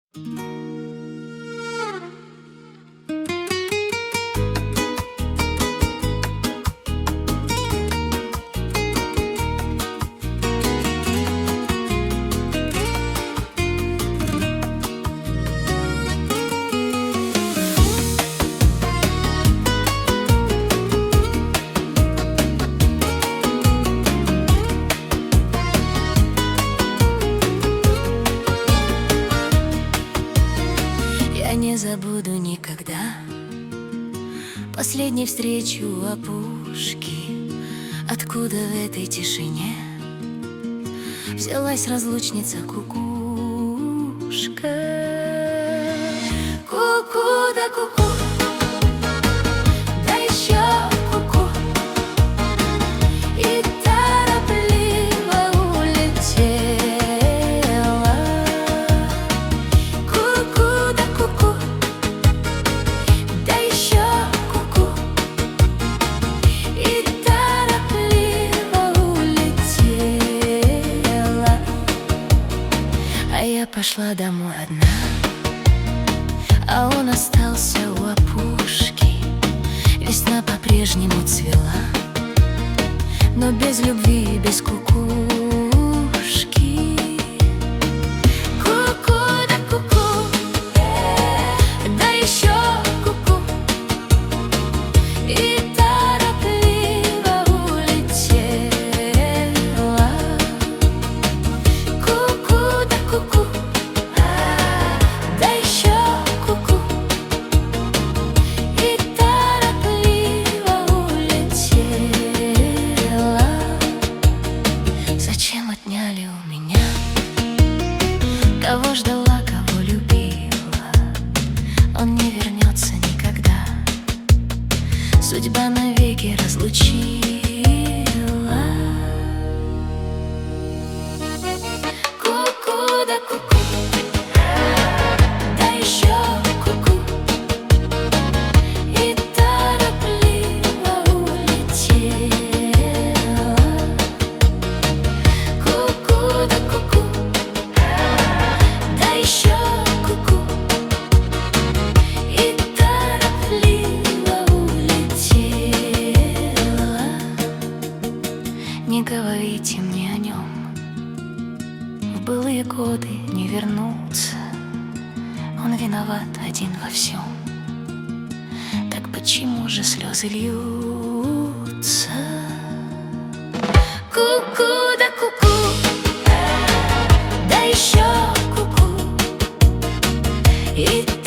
Я не забуду никогда последней встречи у опушки, откуда в этой тишине взялась разлучница кукушка. Ку-ку да ку-ку, да еще ку-ку, и торопливо улетела. Ку-ку да ку-ку, да еще ку-ку, и торопливо улетела. А я пошла домой одна, а он остался у опушки. Весна по-прежнему цвела, но без любви и без кукушки. Ку-ку да ку-ку, да еще ку-ку, и торопливо улетела. Ку-ку да ку-ку, да еще ку-ку, и торопливо улетела. Зачем отняли у меня? Кого ждала, кого любила, он не вернется никогда. Судьба навеки разлучила. Ку-ку да ку-ку, да еще ку-ку, и торопливо улетела. Ку-ку да ку-ку, да еще ку-ку, и торопливо улетела. Не говорите мне о нем, в былые годы не вернуться. Он виноват один во всем. Так почему же слезы льются? Ку-ку да ку-ку, да еще ку-ку, и